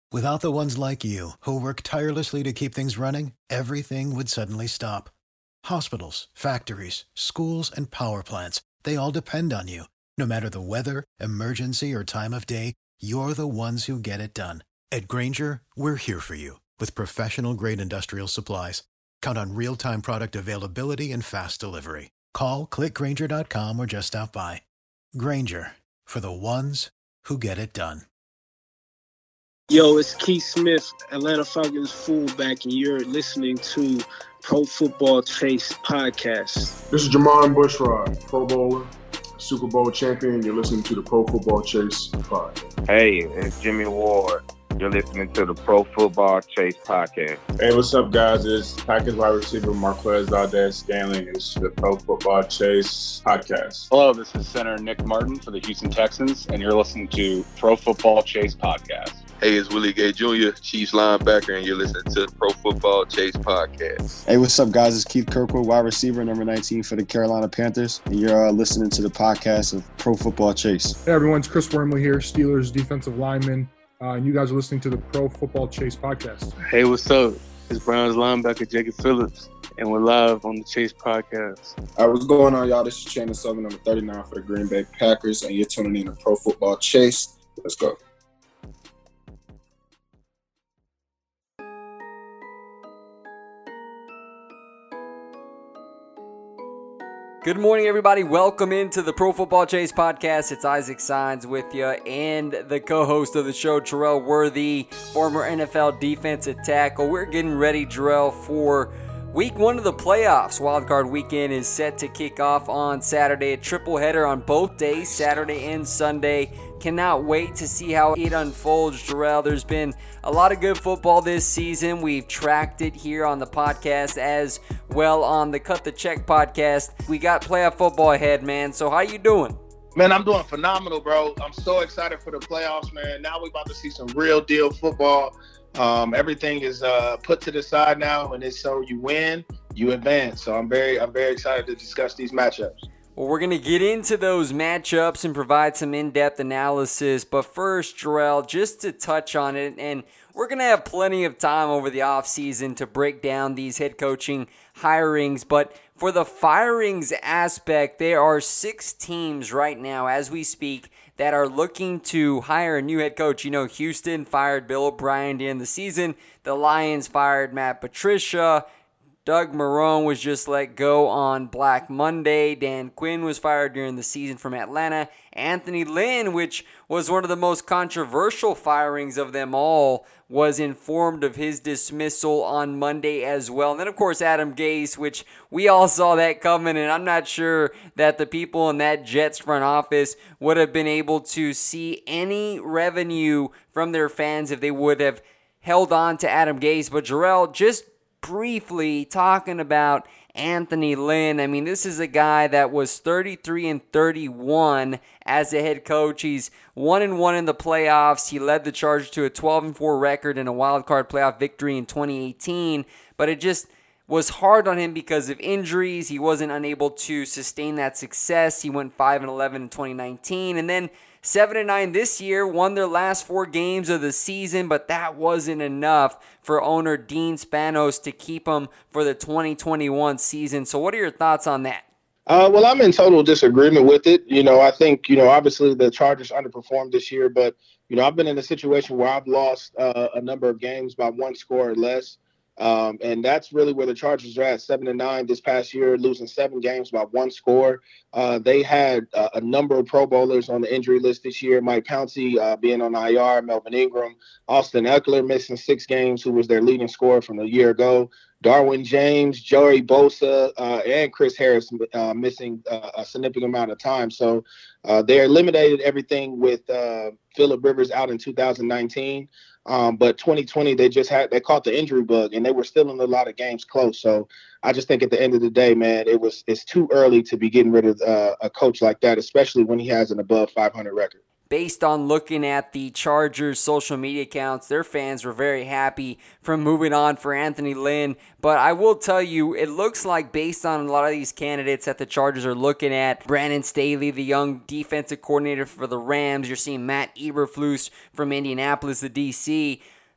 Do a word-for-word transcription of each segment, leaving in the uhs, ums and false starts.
Without the ones like you, who work tirelessly to keep things running, everything would suddenly stop. Hospitals, factories, schools, and power plants, they all depend on you. No matter the weather, emergency, or time of day, you're the ones who get it done. At Grainger, we're here for you with professional-grade industrial supplies. Count on real-time product availability and fast delivery. Call, click Grainger dot com, or just stop by. Grainger, for the ones who get it done. Yo, it's Keith Smith, Atlanta Falcons fullback, and you're listening to Pro Football Chase podcast. This is Jamon Bushrod, Pro Bowler, Super Bowl champion. You're listening to the Pro Football Chase podcast. Hey, it's Jimmy Ward. You're listening to the Pro Football Chase podcast. Hey, what's up, guys? It's Packers wide receiver Marquez Valdez-Scantling, and this is the Pro Football Chase podcast. Hello, this is center Nick Martin for the Houston Texans, and you're listening to Pro Football Chase podcast. Hey, it's Willie Gay Junior, Chiefs linebacker, and you're listening to the Pro Football Chase podcast. Hey, what's up, guys? It's Keith Kirkwood, wide receiver, number nineteen for the Carolina Panthers, and you're uh, listening to the podcast of Pro Football Chase. Hey, everyone. It's Chris Wormley here, Steelers defensive lineman, uh, and you guys are listening to the Pro Football Chase podcast. Hey, what's up? It's Browns linebacker Jacob Phillips, and we're live on the Chase podcast. All right, what's going on, y'all? This is Chandler Sullivan, number thirty-nine for the Green Bay Packers, and you're tuning in to Pro Football Chase. Let's go. Good morning, everybody. Welcome into the Pro Football Chase podcast. It's Isaac Signs with you and the co-host of the show, Terrell Worthy, former N F L defensive tackle. We're getting ready, Terrell, for week one of the playoffs. Wildcard weekend is set to kick off on Saturday. A triple header on both days, Saturday and Sunday. Cannot wait to see how it unfolds, Terrell. There's been a lot of good football this season. We've tracked it here on the podcast as well on the Cut the Check podcast. We got playoff football ahead, man. So how you doing? Man, I'm doing phenomenal, bro. I'm so excited for the playoffs, man. Now we're about to see some real deal football. Um, everything is uh, put to the side now, and it's so you win, you advance. So I'm very, I'm very excited to discuss these matchups. Well, we're going to get into those matchups and provide some in-depth analysis. But first, Terrell, just to touch on it, and we're going to have plenty of time over the offseason to break down these head coaching hirings. But for the firings aspect, there are six teams right now, as we speak, that are looking to hire a new head coach. You know, Houston fired Bill O'Brien during the season. The Lions fired Matt Patricia. Doug Marrone was just let go on Black Monday. Dan Quinn was fired during the season from Atlanta. Anthony Lynn, which was one of the most controversial firings of them all, was informed of his dismissal on Monday as well. And then, of course, Adam Gase, which we all saw that coming, and I'm not sure that the people in that Jets front office would have been able to see any revenue from their fans if they would have held on to Adam Gase. But, Jarrell, just briefly talking about Anthony Lynn. I mean, this is a guy that was thirty-three and thirty-one as a head coach. He's one and one in the playoffs. He led the Chargers to a twelve and four record and a wild card playoff victory in twenty eighteen, but it just was hard on him because of injuries. He wasn't unable to sustain that success. He went five and eleven in twenty nineteen, and then seven and nine this year, won their last four games of the season, but that wasn't enough for owner Dean Spanos to keep him for the twenty twenty-one season. So what are your thoughts on that? Uh, well, I'm in total disagreement with it. You know, I think, you know, obviously the Chargers underperformed this year, but, you know, I've been in a situation where I've lost uh, a number of games by one score or less. Um, and that's really where the Chargers are at, seven and nine this past year, losing seven games by one score. Uh, they had uh, a number of Pro Bowlers on the injury list this year. Mike Pouncey uh, being on I R, Melvin Ingram, Austin Eckler missing six games, who was their leading scorer from a year ago. Darwin James, Joey Bosa, uh, and Chris Harris uh, missing uh, a significant amount of time. So uh, they eliminated everything with uh, Phillip Rivers out in two thousand nineteen. Um, but twenty twenty, they just had, they caught the injury bug, and they were still in a lot of games close. So I just think at the end of the day, man, it was, it's too early to be getting rid of uh, a coach like that, especially when he has an above five hundred record. Based on looking at the Chargers' social media accounts, their fans were very happy from moving on for Anthony Lynn. But I will tell you, it looks like based on a lot of these candidates that the Chargers are looking at, Brandon Staley, the young defensive coordinator for the Rams, you're seeing Matt Eberflus from Indianapolis, the D C.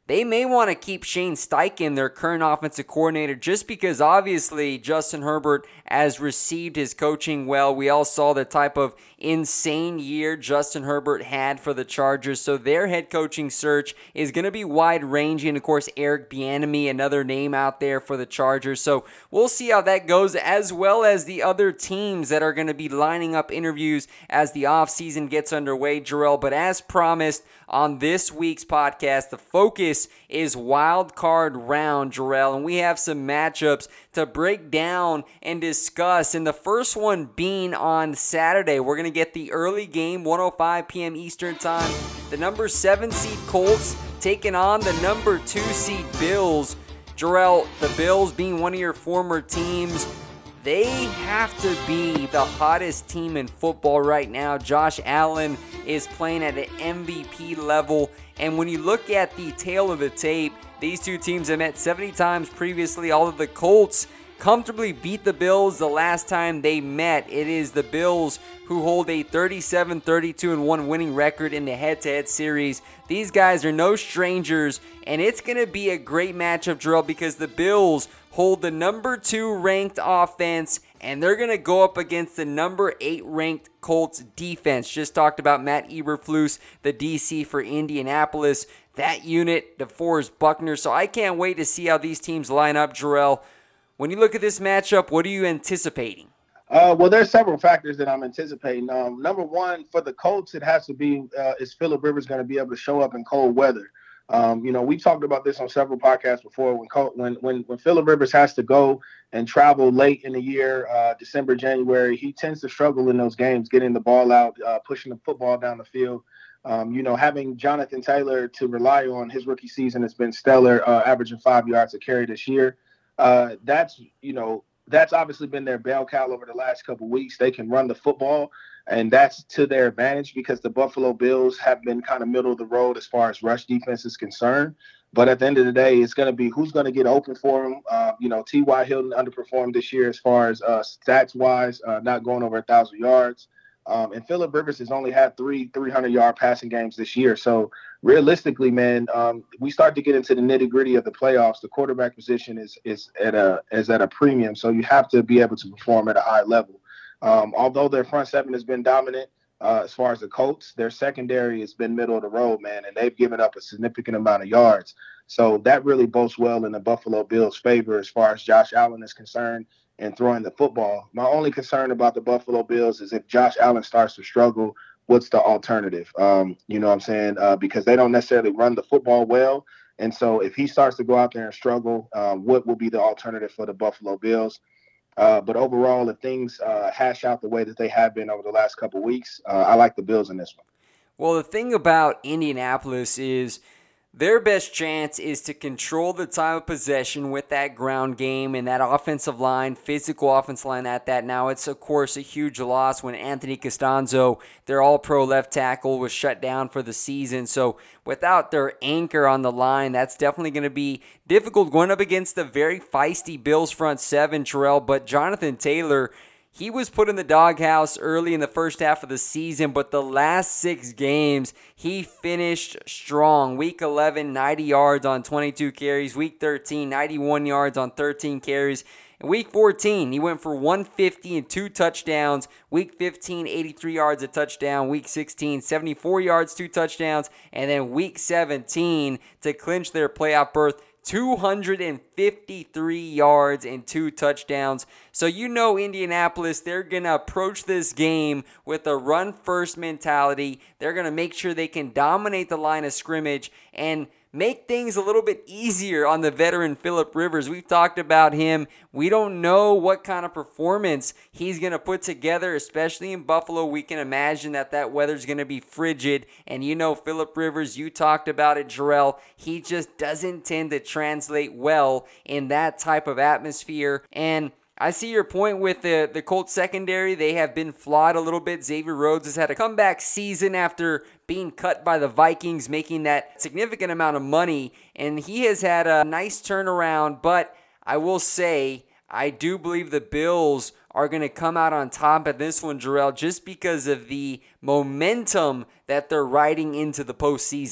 they may want to keep Shane Steichen, their current offensive coordinator, just because obviously Justin Herbert has received his coaching well. We all saw the type of insane year Justin Herbert had for the Chargers, so their head coaching search is going to be wide-ranging. Of course, Eric Bieniemy, another name out there for the Chargers, so we'll see how that goes, as well as the other teams that are going to be lining up interviews as the offseason gets underway, Jarrell. But as promised on this week's podcast, the focus is wild card round, Jarrell, and we have some matchups to break down and discuss. And the first one being on Saturday, we're going to get the early game, one oh five p.m. Eastern Time. The number seven seed Colts taking on the number two seed Bills. Jarrell, the Bills being one of your former teams, they have to be the hottest team in football right now. Josh Allen is playing at an M V P level. And when you look at the tail of the tape, these two teams have met seventy times previously. Although the Colts comfortably beat the Bills the last time they met, it is the Bills who hold a thirty-seven thirty-two and one winning record in the head-to-head series. These guys are no strangers, and it's going to be a great matchup, Jarrell, because the Bills hold the number two ranked offense, and they're going to go up against the number eight ranked Colts defense. Just talked about Matt Eberflus, the D C for Indianapolis. That unit, DeForest Buckner. So I can't wait to see how these teams line up, Jarrell. When you look at this matchup, what are you anticipating? Uh, well, there's several factors that I'm anticipating. Um, number one, for the Colts, it has to be, uh, is Phillip Rivers going to be able to show up in cold weather? Um, you know, we talked about this on several podcasts before. When when when when Phillip Rivers has to go and travel late in the year, uh, December, January, he tends to struggle in those games, getting the ball out, uh, pushing the football down the field. Um, you know, having Jonathan Taylor to rely on, his rookie season has been stellar, uh, averaging five yards a carry this year. Uh, that's, you know, that's obviously been their bell cow over the last couple of weeks. They can run the football, and that's to their advantage because the Buffalo Bills have been kind of middle of the road as far as rush defense is concerned. But at the end of the day, it's going to be who's going to get open for him. Uh, you know, T Y. Hilton underperformed this year as far as uh, stats-wise, uh, not going over one thousand yards. Um, and Phillip Rivers has only had three three hundred-yard passing games this year. So realistically, man, um, we start to get into the nitty-gritty of the playoffs. The quarterback position is is at a is at a premium, so you have to be able to perform at a high level. Um, although their front seven has been dominant uh, as far as the Colts, their secondary has been middle of the road, man, and they've given up a significant amount of yards. So that really bodes well in the Buffalo Bills' favor as far as Josh Allen is concerned and throwing the football. My only concern about the Buffalo Bills is if Josh Allen starts to struggle, what's the alternative? Um, you know what I'm saying? Uh, because they don't necessarily run the football well. And so if he starts to go out there and struggle, um, what will be the alternative for the Buffalo Bills? Uh, but overall, if things uh, hash out the way that they have been over the last couple of weeks, uh, I like the Bills in this one. Well, the thing about Indianapolis is their best chance is to control the time of possession with that ground game and that offensive line, physical offensive line at that. Now, it's, of course, a huge loss when Anthony Costanzo, their all-pro left tackle, was shut down for the season. So without their anchor on the line, that's definitely going to be difficult going up against the very feisty Bills front seven, Terrell. But Jonathan Taylor, he was put in the doghouse early in the first half of the season, but the last six games, he finished strong. Week eleven, ninety yards on twenty-two carries. Week thirteen, ninety-one yards on thirteen carries. And week fourteen, he went for one fifty and two touchdowns. Week fifteen, eighty-three yards, a touchdown. Week sixteen, seventy-four yards, two touchdowns. And then week seventeen, to clinch their playoff berth, two hundred fifty-three yards and two touchdowns. So you know Indianapolis, they're going to approach this game with a run-first mentality. They're going to make sure they can dominate the line of scrimmage and make things a little bit easier on the veteran Phillip Rivers. We've talked about him. We don't know what kind of performance he's going to put together, especially in Buffalo. We can imagine that that weather's going to be frigid. And you know Phillip Rivers, you talked about it, Jarrell. He just doesn't tend to translate well in that type of atmosphere. And I see your point with the, the Colts secondary. They have been flawed a little bit. Xavier Rhodes has had a comeback season after being cut by the Vikings, making that significant amount of money. And he has had a nice turnaround. But I will say, I do believe the Bills are going to come out on top at this one, Jarrell, just because of the momentum that they're riding into the postseason.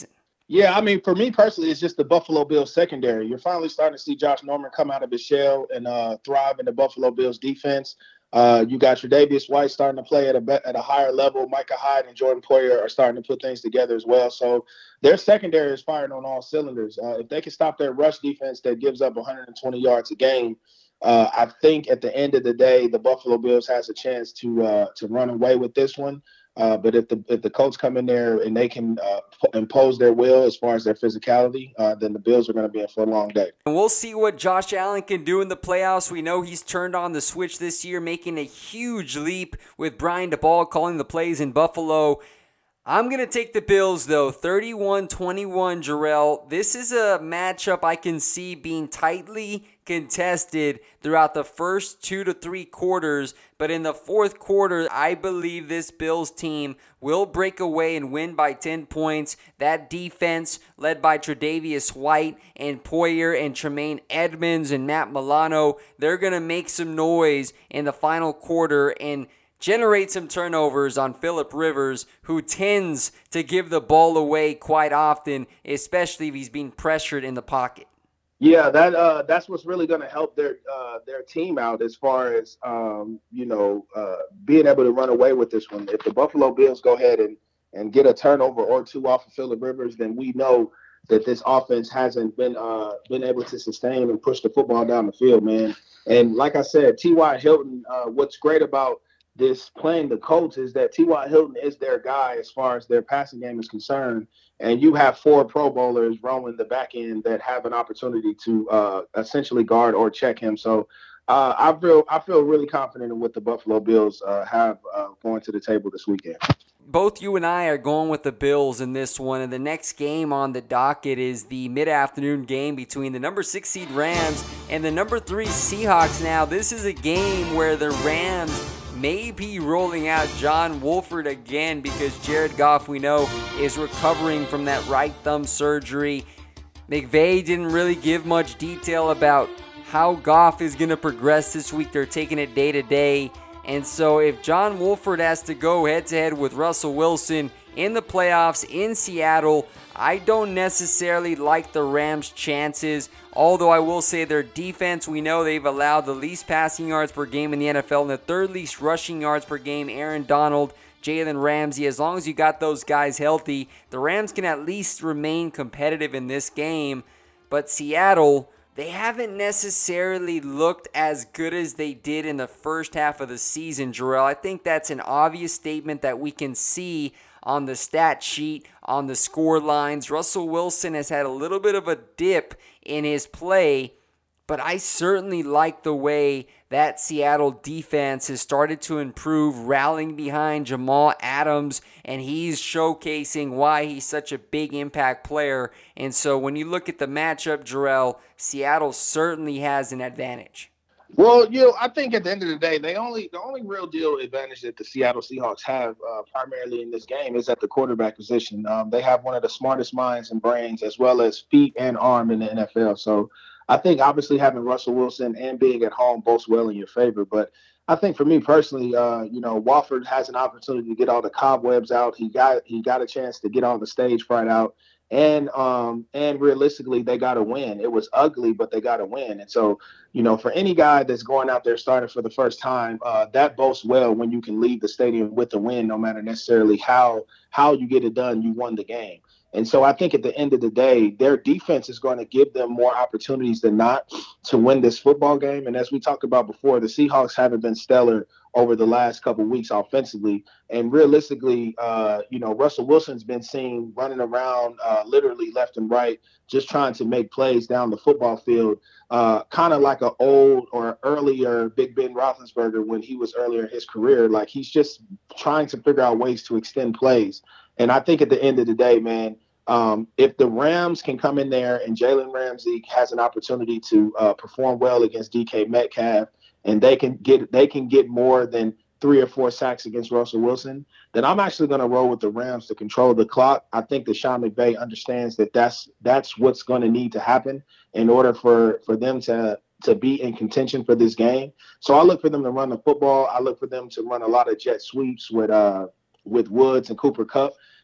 Yeah, I mean, for me personally, it's just the Buffalo Bills secondary. You're finally starting to see Josh Norman come out of his shell and uh, thrive in the Buffalo Bills defense. Uh, you got Tre'Davious White starting to play at a at a higher level. Micah Hyde and Jordan Poyer are starting to put things together as well. So their secondary is firing on all cylinders. Uh, if they can stop their rush defense that gives up one hundred twenty yards a game, uh, I think at the end of the day, the Buffalo Bills has a chance to uh, to run away with this one. Uh, but if the if the Colts come in there and they can uh, p- impose their will as far as their physicality, uh, then the Bills are going to be in for a long day. And we'll see what Josh Allen can do in the playoffs. We know he's turned on the switch this year, making a huge leap with Brian DeBall calling the plays in Buffalo. I'm going to take the Bills, though, thirty-one twenty-one, Jarrell. This is a matchup I can see being tightly contested throughout the first two to three quarters, but in the fourth quarter, I believe this Bills team will break away and win by ten points. That defense, led by Tre'Davious White and Poyer and Tremaine Edmonds and Matt Milano, they're going to make some noise in the final quarter and generate some turnovers on Phillip Rivers, who tends to give the ball away quite often, especially if he's being pressured in the pocket. Yeah, that uh, that's what's really going to help their uh, their team out as far as um, you know uh, being able to run away with this one. If the Buffalo Bills go ahead and, and get a turnover or two off of Phillip Rivers, then we know that this offense hasn't been uh, been able to sustain and push the football down the field, man. And like I said, T Y. Hilton, uh, what's great about this playing the Colts is that T Y. Hilton is their guy as far as their passing game is concerned. And you have four Pro Bowlers roaming the back end that have an opportunity to uh, essentially guard or check him. So uh, I feel I feel really confident in what the Buffalo Bills uh, have uh, going to the table this weekend. Both you and I are going with the Bills in this one, and the next game on the docket is the mid-afternoon game between the number six seed Rams and the number three Seahawks. Now, this is a game where the Rams may be rolling out John Wolford again because Jared Goff, we know, is recovering from that right thumb surgery. McVay didn't really give much detail about how Goff is going to progress this week. They're taking it day to day. And so if John Wolford has to go head-to-head with Russell Wilson in the playoffs in Seattle, I don't necessarily like the Rams' chances, although I will say their defense, we know they've allowed the least passing yards per game in the N F L and the third least rushing yards per game. Aaron Donald, Jalen Ramsey, as long as you got those guys healthy, the Rams can at least remain competitive in this game. But Seattle, they haven't necessarily looked as good as they did in the first half of the season, Jarrell. I think that's an obvious statement that we can see on the stat sheet, on the score lines. Russell Wilson has had a little bit of a dip in his play, but I certainly like the way that Seattle defense has started to improve, rallying behind Jamal Adams, and he's showcasing why he's such a big impact player. And so when you look at the matchup, Jarrell, Seattle certainly has an advantage. Well, you know, I think at the end of the day, they only the only real deal advantage that the Seattle Seahawks have uh, primarily in this game is at the quarterback position. Um, they have one of the smartest minds and brains as well as feet and arm in the N F L. So I think obviously having Russell Wilson and being at home bodes well in your favor. But I think for me personally, uh, you know, Wolford has an opportunity to get all the cobwebs out. He got he got a chance to get on the stage right out. And um, and realistically, they got to win. It was ugly, but they got to win. And so, you know, for any guy that's going out there starting for the first time, uh, that bodes well when you can leave the stadium with the win, no matter necessarily how how you get it done. You won the game. And so I think at the end of the day, their defense is going to give them more opportunities than not to win this football game. And as we talked about before, the Seahawks haven't been stellar over the last couple of weeks offensively. And realistically, uh, you know, Russell Wilson's been seen running around uh, literally left and right, just trying to make plays down the football field, uh, kind of like an old or earlier Big Ben Roethlisberger when he was earlier in his career. Like he's just trying to figure out ways to extend plays. And I think at the end of the day, man, um, if the Rams can come in there and Jalen Ramsey has an opportunity to uh, perform well against D K Metcalf, and they can get they can get more than three or four sacks against Russell Wilson, then I'm actually going to roll with the Rams to control the clock. I think that Sean McVay understands that that's that's what's going to need to happen in order for, for them to to be in contention for this game. So I look for them to run the football. I look for them to run a lot of jet sweeps with uh with Woods and Cooper Kupp.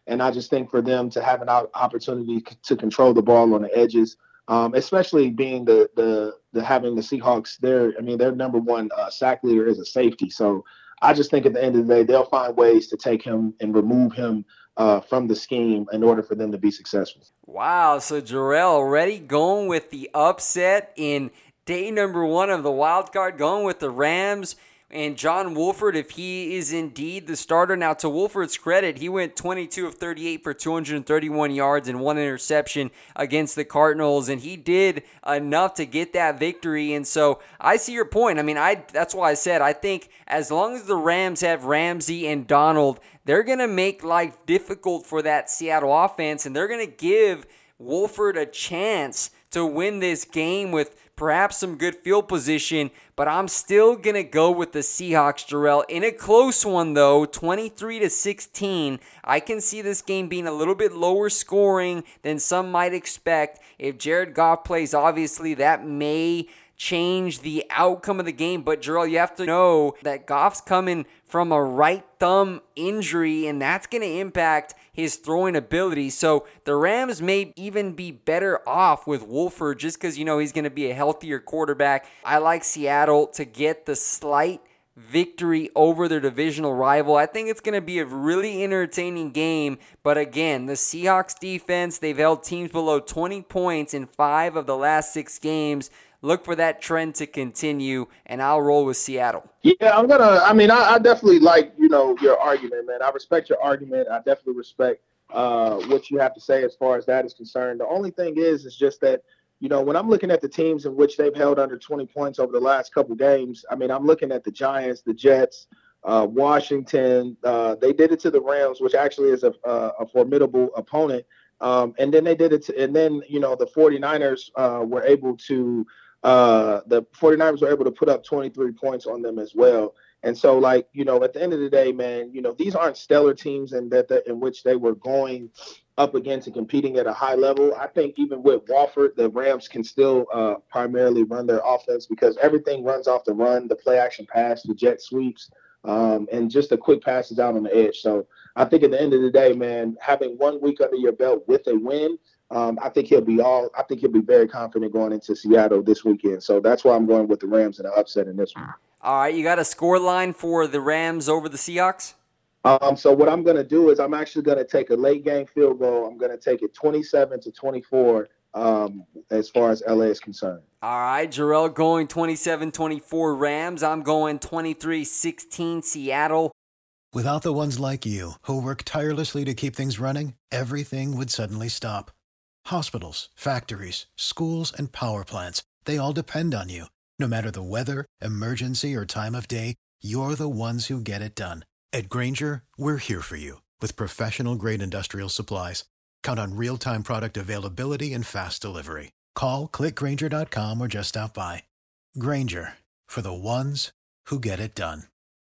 And I just think for them to have an opportunity to control the ball on the edges, um, especially being the, the the having the Seahawks there. I mean, their number one uh, sack leader is a safety. So I just think at the end of the day, they'll find ways to take him and remove him uh, from the scheme in order for them to be successful. Wow. So Jarrell already going with the upset in day number one of the wild card, going with the Rams. And John Wolford, if he is indeed the starter. Now, to Wolford's credit, he went twenty-two of thirty-eight for two hundred thirty-one yards and one interception against the Cardinals, and he did enough to get that victory. And so I see your point. I mean, I that's why I said I think as long as the Rams have Ramsey and Donald, they're going to make life difficult for that Seattle offense, and they're going to give Wolford a chance to win this game with perhaps some good field position, but I'm still going to go with the Seahawks, Jarrell. In a close one, though, twenty-three to sixteen, I can see this game being a little bit lower scoring than some might expect. If Jared Goff plays, obviously, that may change the outcome of the game, but Jarrell, you have to know that Goff's coming from a right thumb injury, and that's going to impact his throwing ability. So the Rams may even be better off with Wolford just because, you know, he's going to be a healthier quarterback. I like Seattle to get the slight victory over their divisional rival. I think it's going to be a really entertaining game. But again, the Seahawks defense, they've held teams below twenty points in five of the last six games. Look for that trend to continue, and I'll roll with Seattle. Yeah, I'm going to – I mean, I, I definitely like, you know, your argument, man. I respect your argument. I definitely respect uh, what you have to say as far as that is concerned. The only thing is, is just that, you know, when I'm looking at the teams in which they've held under twenty points over the last couple games, I mean, I'm looking at the Giants, the Jets, uh, Washington. Uh, they did it to the Rams, which actually is a, a, a formidable opponent. Um, and then they did it to – and then, you know, the 49ers uh, were able to – Uh, the 49ers were able to put up twenty-three points on them as well. And so, like, you know, at the end of the day, man, you know, these aren't stellar teams in that, that in which they were going up against and competing at a high level. I think even with Wolford, the Rams can still uh, primarily run their offense because everything runs off the run, the play action pass, the jet sweeps, um, and just the quick passes out on the edge. So I think at the end of the day, man, having one week under your belt with a win, Um, I think he'll be all. I think he'll be very confident going into Seattle this weekend. So that's why I'm going with the Rams and an upset in this one. All right, you got a score line for the Rams over the Seahawks? Um, so what I'm going to do is I'm actually going to take a late game field goal. I'm going to take it twenty-seven to twenty-four um, as far as L A is concerned. All right, Jarrell going twenty-seven twenty-four Rams. I'm going twenty-three sixteen Seattle. Without the ones like you who work tirelessly to keep things running, everything would suddenly stop. Hospitals, factories, schools, and power plants, they all depend on you. No matter the weather, emergency, or time of day, you're the ones who get it done. At Grainger, we're here for you with professional-grade industrial supplies. Count on real-time product availability and fast delivery. Call, click Grainger dot com, or just stop by. Grainger, for the ones who get it done.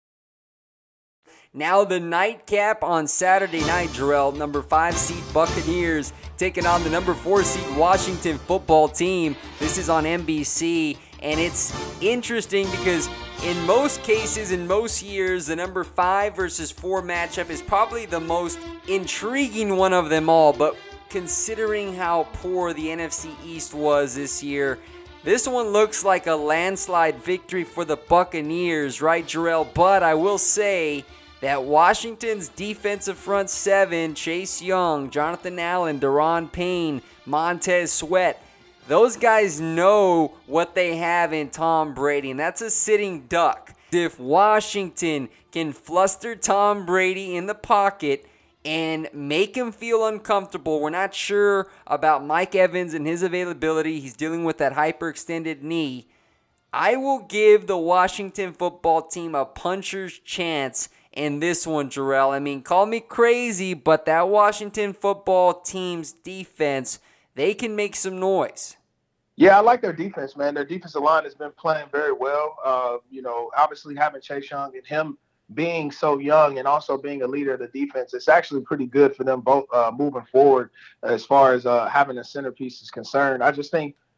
Now the nightcap on Saturday night, Jarrell. Number five seed Buccaneers taking on the number four seed Washington football team. This is on N B C, and it's interesting because in most cases, in most years, the number five versus four matchup is probably the most intriguing one of them all. But considering how poor the N F C East was this year, this one looks like a landslide victory for the Buccaneers, right, Jarrell? But I will say that Washington's defensive front seven, Chase Young, Jonathan Allen, Daron Payne, Montez Sweat, those guys know what they have in Tom Brady, and that's a sitting duck. If Washington can fluster Tom Brady in the pocket and make him feel uncomfortable, we're not sure about Mike Evans and his availability. He's dealing with that hyperextended knee. I will give the Washington football team a puncher's chance in this one, Jarrell. I mean, call me crazy, but that Washington football team's defense, they can make some noise. Yeah, I like their defense, man. Their defensive line has been playing very well. Uh, you know, obviously having Chase Young and him being so young and also being a leader of the defense, it's actually pretty good for them both uh, moving forward as far as uh, having a centerpiece is concerned. I just think,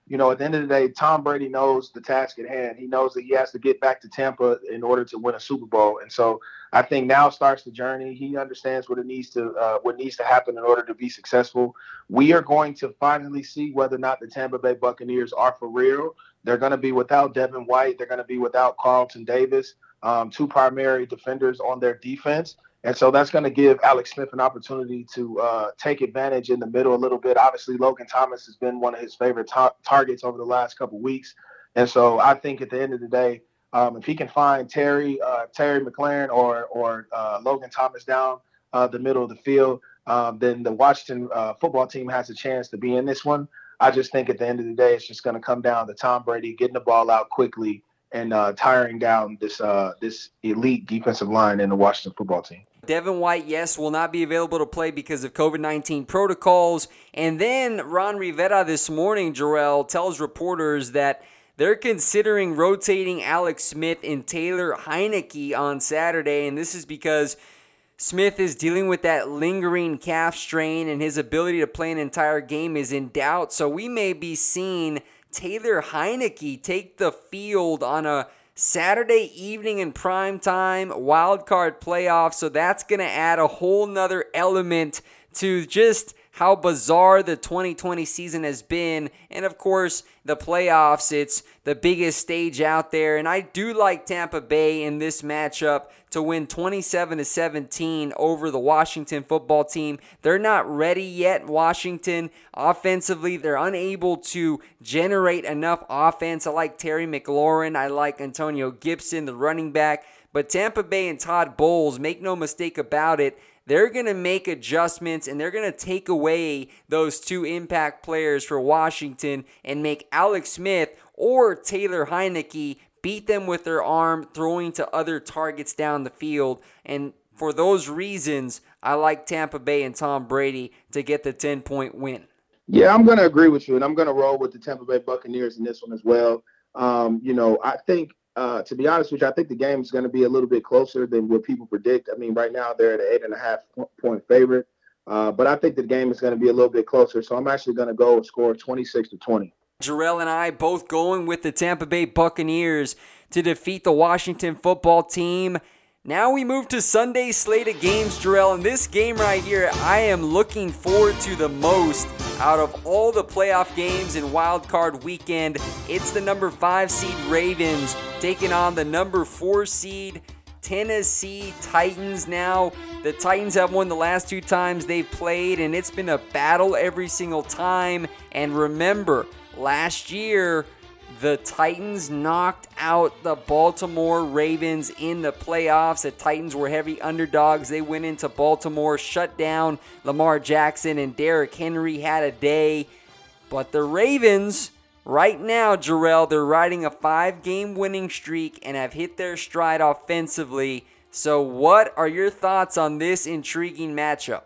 you know, at the end of the day, Tom Brady knows the task at hand. He knows that he has to get back to Tampa in order to win a Super Bowl. And so I think now starts the journey. He understands what it needs to uh, what needs to happen in order to be successful. We are going to finally see whether or not the Tampa Bay Buccaneers are for real. They're going to be without Devin White. They're going to be without Carlton Davis, um, two primary defenders on their defense. And so that's going to give Alex Smith an opportunity to uh, take advantage in the middle a little bit. Obviously, Logan Thomas has been one of his favorite ta- targets over the last couple of weeks. And so I think at the end of the day, um, if he can find Terry, uh, Terry McLaurin or or uh, Logan Thomas down uh, the middle of the field, um, then the Washington uh, football team has a chance to be in this one. I just think at the end of the day, it's just going to come down to Tom Brady getting the ball out quickly and uh, tiring down this uh, this elite defensive line in the Washington football team. Devin White, yes, will not be available to play because of covid nineteen protocols. And then Ron Rivera this morning, Jarrell, tells reporters that they're considering rotating Alex Smith and Taylor Heinicke on Saturday. And this is because Smith is dealing with that lingering calf strain and his ability to play an entire game is in doubt. So we may be seeing Taylor Heinicke take the field on a Saturday evening in prime time, wild card playoff. So that's going to add a whole nother element to just how bizarre the twenty twenty season has been. And of course, the playoffs, it's the biggest stage out there. And I do like Tampa Bay in this matchup to win twenty-seven to seventeen over the Washington football team. They're not ready yet, Washington. Offensively, they're unable to generate enough offense. I like Terry McLaurin. I like Antonio Gibson, the running back. But Tampa Bay and Todd Bowles, make no mistake about it, they're going to make adjustments and they're going to take away those two impact players for Washington and make Alex Smith or Taylor Heinicke beat them with their arm, throwing to other targets down the field. And for those reasons, I like Tampa Bay and Tom Brady to get the ten-point win. Yeah, I'm going to agree with you, and I'm going to roll with the Tampa Bay Buccaneers in this one as well. Um, you know, I think, uh, to be honest with you, I think the game is going to be a little bit closer than what people predict. I mean, right now they're at an eight and a half point favorite, uh, but I think the game is going to be a little bit closer. So I'm actually going to go and score twenty-six to twenty. Jarrell and I both going with the Tampa Bay Buccaneers to defeat the Washington football team. Now we move to Sunday's slate of games, Jarrell. And this game right here, I am looking forward to the most out of all the playoff games in Wild Card Weekend. It's the number five seed Ravens taking on the number four seed Tennessee Titans. Now, the Titans have won the last two times they've played, and it's been a battle every single time. And remember, last year, the Titans knocked out the Baltimore Ravens in the playoffs. The Titans were heavy underdogs. They went into Baltimore, shut down Lamar Jackson, and Derrick Henry had a day. But the Ravens, right now, Jarrell, they're riding a five-game winning streak and have hit their stride offensively. So what are your thoughts on this intriguing matchup?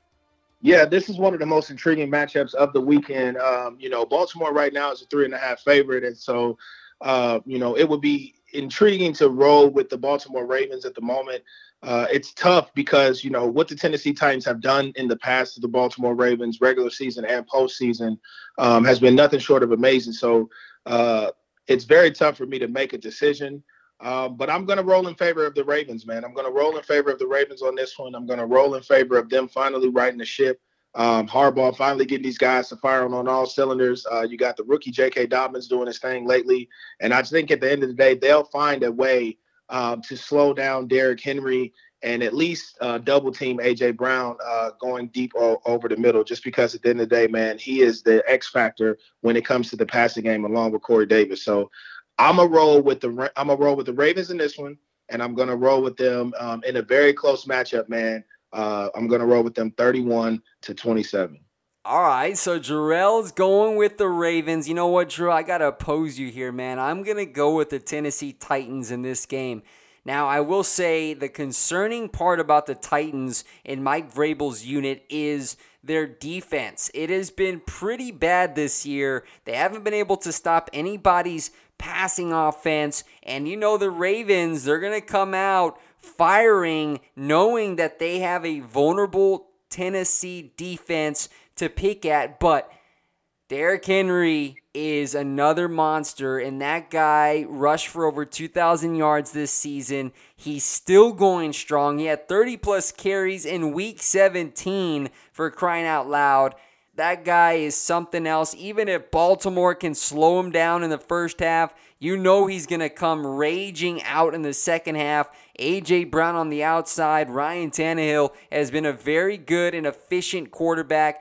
Yeah, this is one of the most intriguing matchups of the weekend. Um, you know, Baltimore right now is a three and a half favorite. And so, uh, you know, it would be intriguing to roll with the Baltimore Ravens at the moment. Uh, it's tough because, you know, what the Tennessee Titans have done in the past to the Baltimore Ravens, regular season and postseason, um, has been nothing short of amazing. So uh, it's very tough for me to make a decision. Um, but I'm going to roll in favor of the Ravens, man. I'm going to roll in favor of the Ravens on this one. I'm going to roll in favor of them finally righting the ship. Um, Harbaugh finally getting these guys to fire on all cylinders. Uh, you got the rookie J K. Dobbins doing his thing lately. And I think at the end of the day, they'll find a way um, to slow down Derrick Henry and at least uh, double team A J. Brown uh, going deep o- over the middle, just because at the end of the day, man, he is the X factor when it comes to the passing game along with Corey Davis. So I'm a roll with the I'm a roll with the Ravens in this one, and I'm gonna roll with them um, in a very close matchup, man. Uh, I'm gonna roll with them thirty-one to twenty-seven. All right, so Jarrell's going with the Ravens. You know what, Drew? I gotta oppose you here, man. I'm gonna go with the Tennessee Titans in this game. Now, I will say the concerning part about the Titans in Mike Vrabel's unit is their defense. It has been pretty bad this year. They haven't been able to stop anybody's passing offense. And you know the Ravens, they're going to come out firing, knowing that they have a vulnerable Tennessee defense to pick at. But Derrick Henry is another monster, and that guy rushed for over two thousand yards this season. He's still going strong. He had thirty plus carries in week seventeen, for crying out loud. That guy is something else. Even if Baltimore can slow him down in the first half, you know he's going to come raging out in the second half. A J. Brown on the outside. Ryan Tannehill has been a very good and efficient quarterback.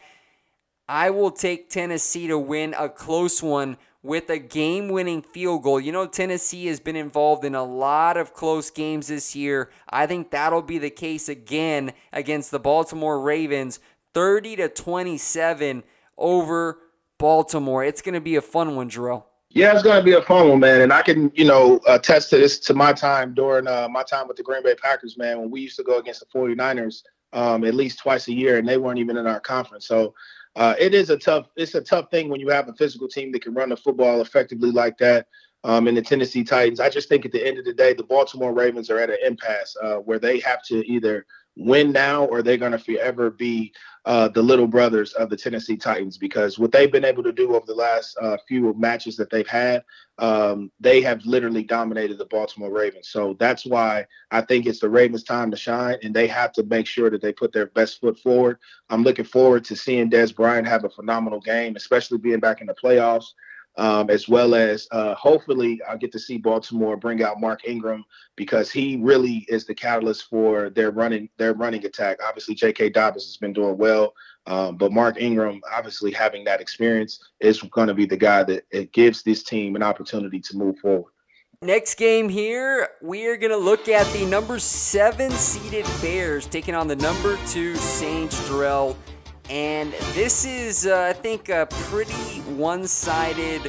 I will take Tennessee to win a close one with a game-winning field goal. You know, Tennessee has been involved in a lot of close games this year. I think that'll be the case again against the Baltimore Ravens. thirty to twenty-seven over Baltimore. It's going to be a fun one, Jarrell. Yeah, it's going to be a fun one, man. And I can, you know, attest to this to my time during uh, my time with the Green Bay Packers, man, when we used to go against the 49ers um, at least twice a year, and they weren't even in our conference. So uh, it is a tough, it's a tough thing when you have a physical team that can run the football effectively like that. Um, and the Tennessee Titans, I just think at the end of the day, the Baltimore Ravens are at an impasse uh, where they have to either win now or they're going to forever be uh, the little brothers of the Tennessee Titans, because what they've been able to do over the last uh, few matches that they've had, um, they have literally dominated the Baltimore Ravens. So that's why I think it's the Ravens' time to shine, and they have to make sure that they put their best foot forward. I'm looking forward to seeing Dez Bryant have a phenomenal game, especially being back in the playoffs. Um, as well as uh, hopefully I'll get to see Baltimore bring out Mark Ingram, because he really is the catalyst for their running their running attack. Obviously, J K. Dobbins has been doing well, um, but Mark Ingram, obviously having that experience, is going to be the guy that it gives this team an opportunity to move forward. Next game here, we are going to look at the number seven seeded Bears taking on the number two Saints, Jarrell. And this is, uh, I think, a pretty one-sided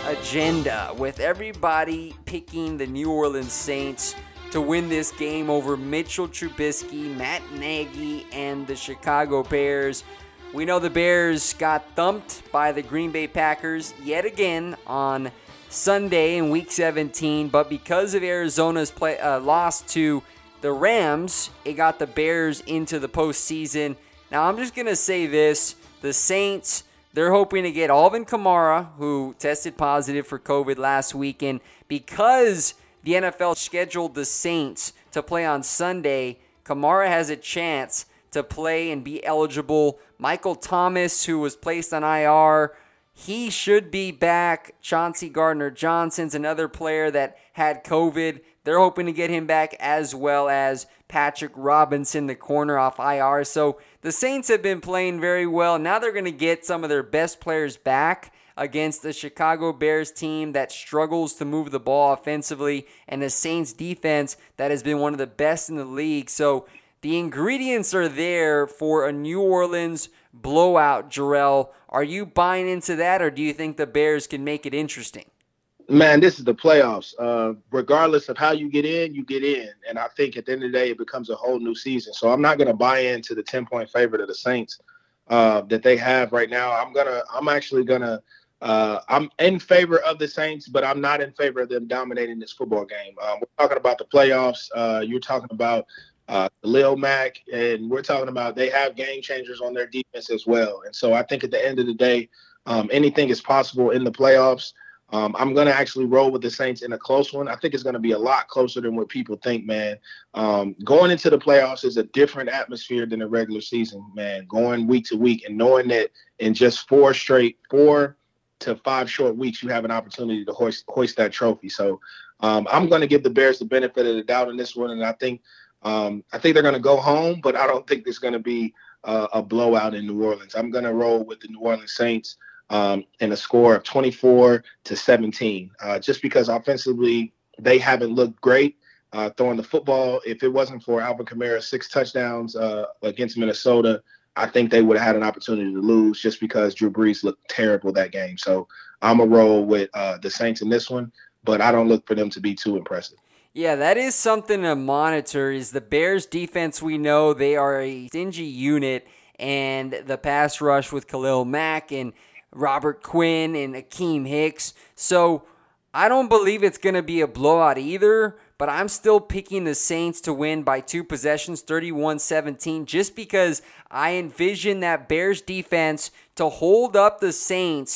agenda, with everybody picking the New Orleans Saints to win this game over Mitchell Trubisky, Matt Nagy, and the Chicago Bears. We know the Bears got thumped by the Green Bay Packers yet again on Sunday in Week seventeen, but because of Arizona's play, uh, loss to the Rams, it got the Bears into the postseason. Now, I'm just going to say this. The Saints, they're hoping to get Alvin Kamara, who tested positive for COVID last weekend. Because the N F L scheduled the Saints to play on Sunday, Kamara has a chance to play and be eligible. Michael Thomas, who was placed on I R, he should be back. Chauncey Gardner-Johnson's another player that had COVID. They're hoping to get him back, as well as Patrick Robinson, the corner, off I R. So the Saints have been playing very well. Now they're going to get some of their best players back against the Chicago Bears team that struggles to move the ball offensively, and the Saints defense that has been one of the best in the league. So the ingredients are there for a New Orleans blowout, Jarrell. Are you buying into that, or do you think the Bears can make it interesting? Man, this is the playoffs. Uh, regardless of how you get in, you get in. And I think at the end of the day, it becomes a whole new season. So I'm not going to buy into the ten-point favorite of the Saints uh, that they have right now. I'm going to – I'm actually going to uh, – I'm in favor of the Saints, but I'm not in favor of them dominating this football game. Um, we're talking about the playoffs. Uh, you're talking about uh, Khalil Mack, and we're talking about they have game changers on their defense as well. And so I think at the end of the day, um, anything is possible in the playoffs. Um, I'm going to actually roll with the Saints in a close one. I think it's going to be a lot closer than what people think, man. Um, going into the playoffs is a different atmosphere than the regular season, man. Going week to week and knowing that in just four straight, four to five short weeks, you have an opportunity to hoist, hoist that trophy. So um, I'm going to give the Bears the benefit of the doubt in this one, and I think um, I think they're going to go home, but I don't think there's going to be uh, a blowout in New Orleans. I'm going to roll with the New Orleans Saints. Um, and a score of twenty-four to seventeen, uh, just because offensively they haven't looked great uh, throwing the football. If it wasn't for Alvin Kamara's six touchdowns uh, against Minnesota, I think they would have had an opportunity to lose, just because Drew Brees looked terrible that game. So I'm a roll with uh, the Saints in this one, but I don't look for them to be too impressive. Yeah, that is something to monitor. Is the Bears defense, we know they are a stingy unit, and the pass rush with Khalil Mack and Robert Quinn and Akeem Hicks. So I don't believe it's going to be a blowout either, but I'm still picking the Saints to win by two possessions, thirty-one seventeen, just because I envision that Bears defense to hold up the Saints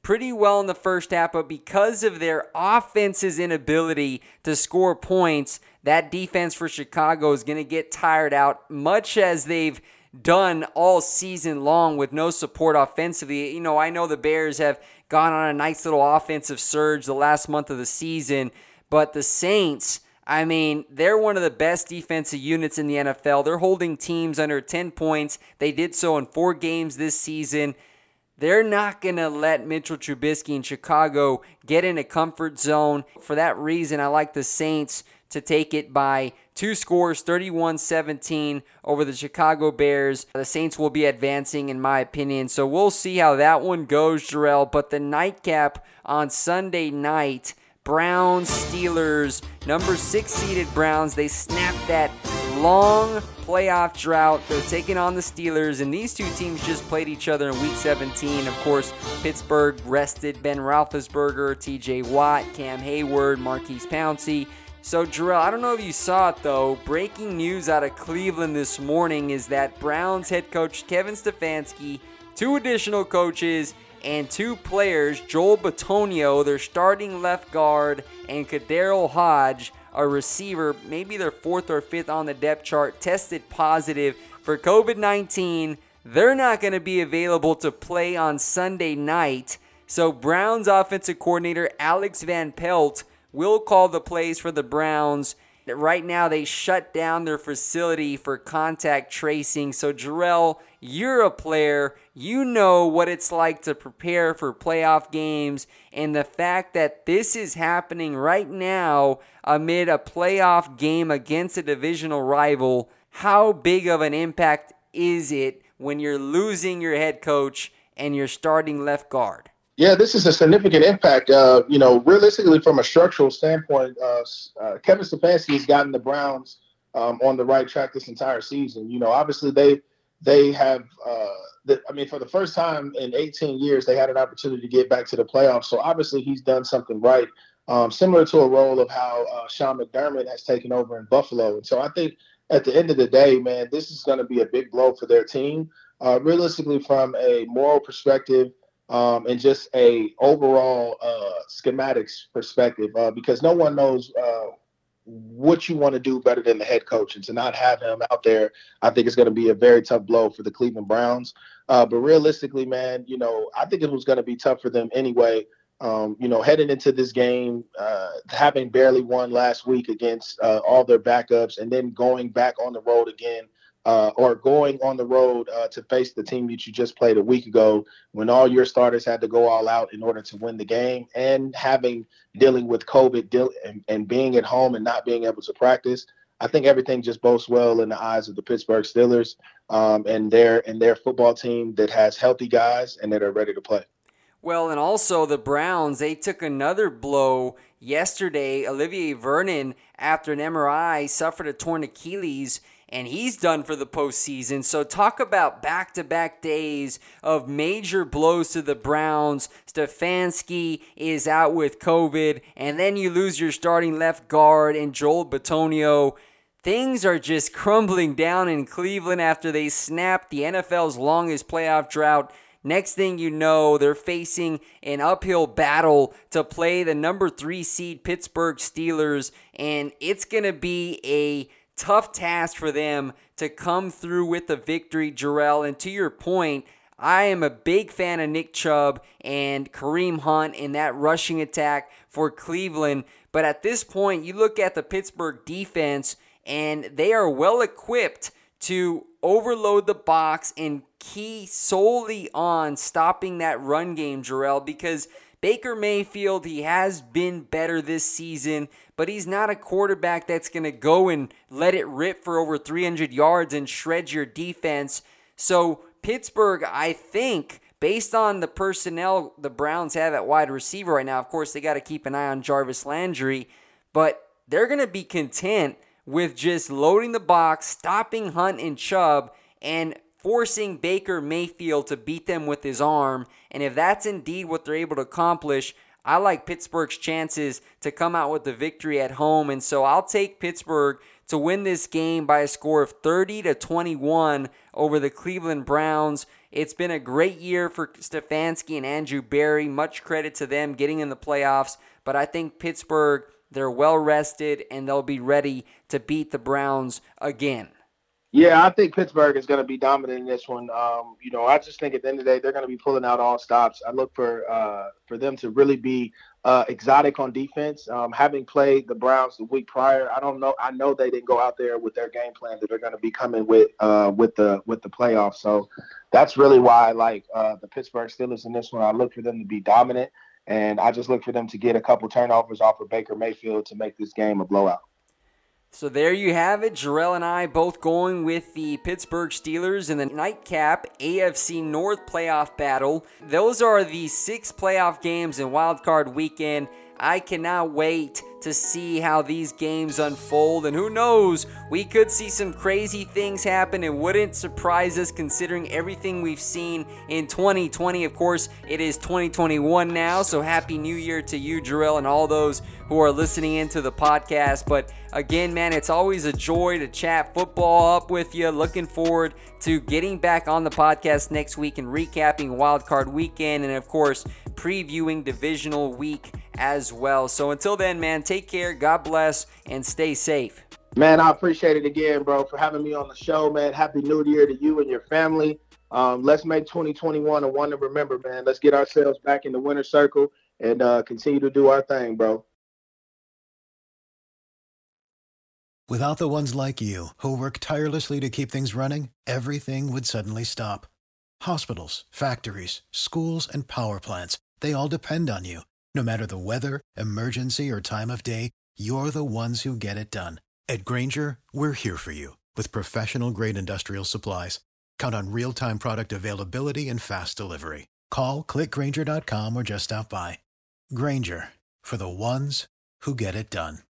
pretty well in the first half, but because of their offense's inability to score points, that defense for Chicago is going to get tired out, much as they've done all season long with no support offensively. You know, I know the Bears have gone on a nice little offensive surge the last month of the season, but the Saints, I mean, they're one of the best defensive units in the N F L. They're holding teams under ten points. They did so in four games this season. They're not going to let Mitchell Trubisky in Chicago get in a comfort zone. For that reason, I like the Saints to take it by two scores, thirty-one seventeen over the Chicago Bears. The Saints will be advancing, in my opinion. So we'll see how that one goes, Jarrell. But the nightcap on Sunday night, Browns, Steelers, number six seeded Browns. They snapped that long playoff drought. They're taking on the Steelers, and these two teams just played each other in Week seventeen. Of course, Pittsburgh rested Ben Roethlisberger, T J Watt, Cam Hayward, Marquise Pouncey. So, Jarrell, I don't know if you saw it, though. Breaking news out of Cleveland this morning is that Browns head coach Kevin Stefanski, two additional coaches, and two players, Joel Bitonio, their starting left guard, and KhaDarel Hodge, a receiver, maybe their fourth or fifth on the depth chart, tested positive for covid nineteen. They're not going to be available to play on Sunday night. So Browns offensive coordinator Alex Van Pelt will call the plays for the Browns. Right now, they shut down their facility for contact tracing. So, Jarrell, you're a player. You know what it's like to prepare for playoff games. And the fact that this is happening right now amid a playoff game against a divisional rival, how big of an impact is it when you're losing your head coach and your starting left guard? Yeah, this is a significant impact. Uh, you know, realistically, from a structural standpoint, uh, uh, Kevin Stefanski has gotten the Browns um, on the right track this entire season. You know, obviously they they have. Uh, the, I mean, for the first time in eighteen years, they had an opportunity to get back to the playoffs. So obviously, he's done something right, um, similar to a role of how uh, Sean McDermott has taken over in Buffalo. And so I think at the end of the day, man, this is going to be a big blow for their team. Uh, realistically, from a moral perspective. Um, and just a overall uh, schematics perspective, uh, because no one knows uh, what you want to do better than the head coach. And to not have him out there, I think it's going to be a very tough blow for the Cleveland Browns. Uh, but realistically, man, you know, I think it was going to be tough for them anyway. Um, you know, heading into this game, uh, having barely won last week against uh, all their backups, and then going back on the road again. Uh, or going on the road uh, to face the team that you just played a week ago when all your starters had to go all out in order to win the game, and having dealing with COVID deal, and, and being at home and not being able to practice. I think everything just bodes well in the eyes of the Pittsburgh Steelers um, and their and their football team that has healthy guys and that are ready to play. Well, and also the Browns, they took another blow yesterday. Olivier Vernon, after an M R I, suffered a torn Achilles, and he's done for the postseason. So talk about back-to-back days of major blows to the Browns. Stefanski is out with COVID, and then you lose your starting left guard in Joel Bitonio. Things are just crumbling down in Cleveland after they snapped the N F L's longest playoff drought. Next thing you know, they're facing an uphill battle to play the number three seed Pittsburgh Steelers, and it's going to be a tough task for them to come through with a victory, Jarrell. And to your point, I am a big fan of Nick Chubb and Kareem Hunt in that rushing attack for Cleveland. But at this point, you look at the Pittsburgh defense, and they are well equipped to overload the box and key solely on stopping that run game, Jarrell, because Baker Mayfield, he has been better this season, but he's not a quarterback that's going to go and let it rip for over three hundred yards and shred your defense. So Pittsburgh, I think, based on the personnel the Browns have at wide receiver right now, of course, they got to keep an eye on Jarvis Landry, but they're going to be content with just loading the box, stopping Hunt and Chubb, and forcing Baker Mayfield to beat them with his arm. And if that's indeed what they're able to accomplish, I like Pittsburgh's chances to come out with the victory at home. And so I'll take Pittsburgh to win this game by a score of thirty to twenty-one over the Cleveland Browns. It's been a great year for Stefanski and Andrew Berry. Much credit to them getting in the playoffs. But I think Pittsburgh, they're well rested, and they'll be ready to beat the Browns again. Yeah, I think Pittsburgh is going to be dominant in this one. Um, you know, I just think at the end of the day, they're going to be pulling out all stops. I look for uh, for them to really be uh, exotic on defense. Um, having played the Browns the week prior, I don't know. I know they didn't go out there with their game plan that they're going to be coming with uh, with the with the playoffs. So that's really why I like uh, the Pittsburgh Steelers in this one. I look for them to be dominant, and I just look for them to get a couple turnovers off of Baker Mayfield to make this game a blowout. So there you have it. Jarrell and I both going with the Pittsburgh Steelers in the nightcap A F C North playoff battle. Those are the six playoff games in Wild Card Weekend. I cannot wait to see how these games unfold, and who knows, we could see some crazy things happen. It wouldn't surprise us considering everything we've seen in twenty twenty. Of course, it is twenty twenty-one now, so happy new year to you, Jarrell, and all those who are listening into the podcast. But again, man, it's always a joy to chat football up with you. Looking forward to getting back on the podcast next week and recapping Wild Card Weekend, and of course, previewing Divisional Week as well. So until then, man, take care, God bless, and stay safe. Man, I appreciate it again, bro, for having me on the show, man. Happy New Year to you and your family. Um, let's make twenty twenty-one a one to remember, man. Let's get ourselves back in the winner's circle and uh, continue to do our thing, bro. Without the ones like you, who work tirelessly to keep things running, everything would suddenly stop. Hospitals, factories, schools, and power plants, they all depend on you. No matter the weather, emergency, or time of day, you're the ones who get it done. At Grainger, we're here for you with professional-grade industrial supplies. Count on real-time product availability and fast delivery. Call, click Grainger dot com, or just stop by. Grainger, for the ones who get it done.